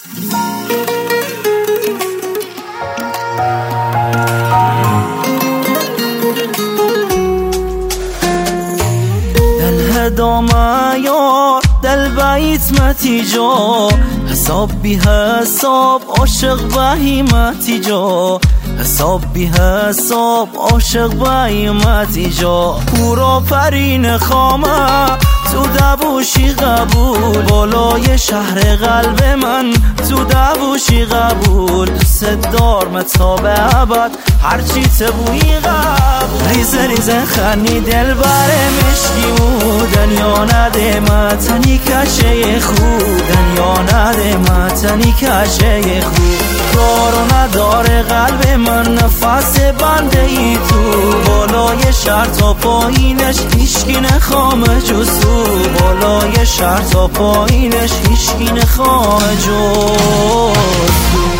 دامه یار دل بیت متی جا حساب بی حساب عاشق بهیمتی جا حساب بی حساب عاشق بهیمتی جا پورا پرین خامه تو دبوشی قبول بالای شهر قلب من تو دبوشی قبول دوست دار متاب ابد هرچی تبوی قبول ریزه ریزه خنی دل بره مشکی و دنیا نده متنی کشه خود دنیا نده متنی کشه خود کارو نداره قلب من نفس بنده ای تو بالای شهر تا پایینش هیچکی نخوامه جز تو بالای شهر تا پایینش هیچکی نخوامه جز تو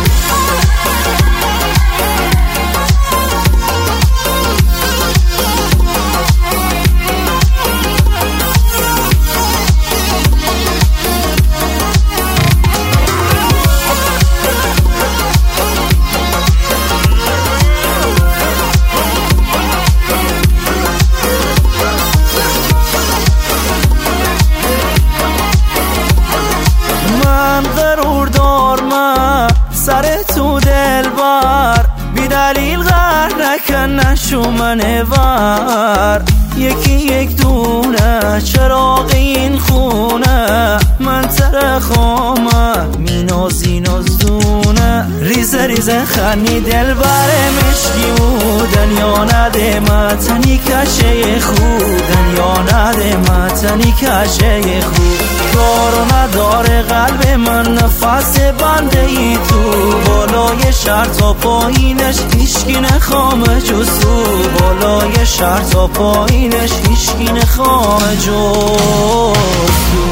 سر تو دل بر بی دلیل غر نکن نشو من ور یکی یک دونه چراغ این خونه من ترخامه مینازی نازدونه ریزه ریزه خنی دل بره مشکی و دنیا نده متنی کشه خود دنیا نده متنی کشه خود کارو نداره قلب من نفس بنده ای تو بالای شهر تا پایینش هیچکی نخوامه جز تو بالای شهر تا پایینش هیچکی نخوامه جز تو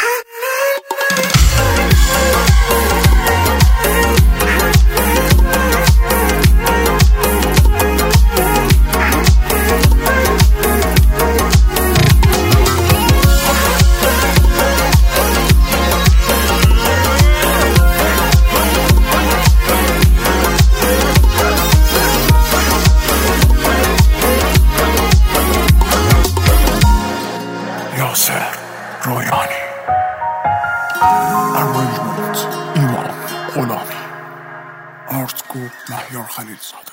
یاسر رویانی Arrangement ایمان غلامی آرت گروپ مهیار خلیلزاده